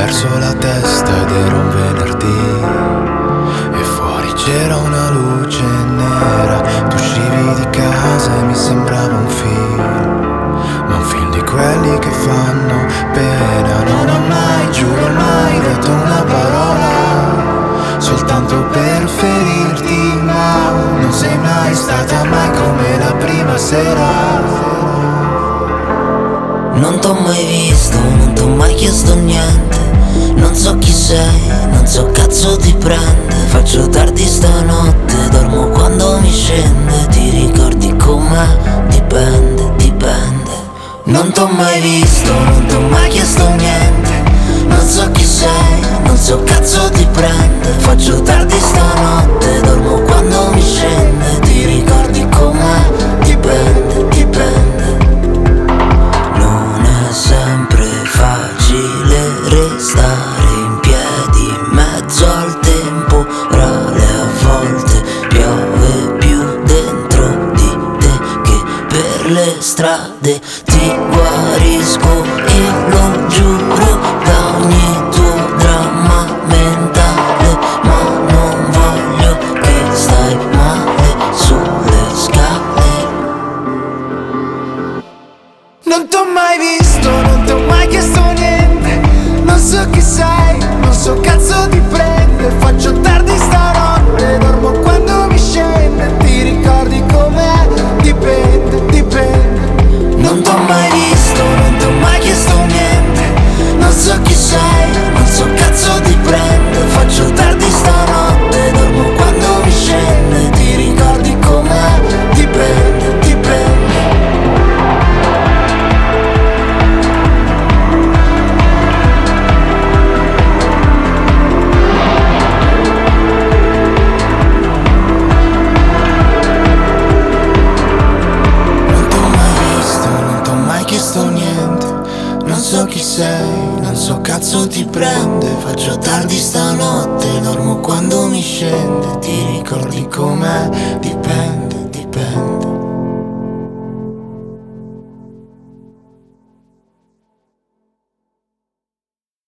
perso la testa ed era un venerdì e fuori c'era una luce nera. Tu uscivi di casa e mi sembrava un film, ma un film di quelli che fanno pena. Non ho mai, giuro mai, detto una parola soltanto per ferirti, ma non sei mai stata mai come la prima sera. Non t'ho mai visto, non t'ho mai chiesto niente. Non so chi sei, non so cazzo ti prende. Faccio tardi stanotte, dormo quando mi scende. Ti ricordi com'è? Dipende, dipende. Non t'ho mai visto, non t'ho mai chiesto niente. Non so chi sei, non so cazzo ti prende. Faccio tardi stanotte, dormo quando mi scende. Ti ricordi com'è? Dipende, dipende. Non è sempre facile restare in piedi in mezzo al temporale. A volte piove più dentro di te che per le strade. Ti guarisco e lo giuro da ogni tuo dramma mentale, ma non voglio che stai male sulle scale. Non t'ho mai visto, non t'ho mai chiesto niente. Non so chi sei, non so cazzo ti prende. Faccio tardi stanotte, dormo quando mi scende. Ti ricordi com'è? Dipende, dipende. Non t'ho mai visto, non t'ho mai chiesto niente. Non so chi sei, non so cazzo ti prende. Faccio tardi stanotte, dormo quando mi scende. Ti ricordi com'è? Dipende, dipende. Non t'ho mai visto, non t'ho mai chiesto niente. Non so chi sei, non so cazzo ti prende. Faccio tardi stanotte, dormo quando mi scende. Ti ricordi com'è? Dipende.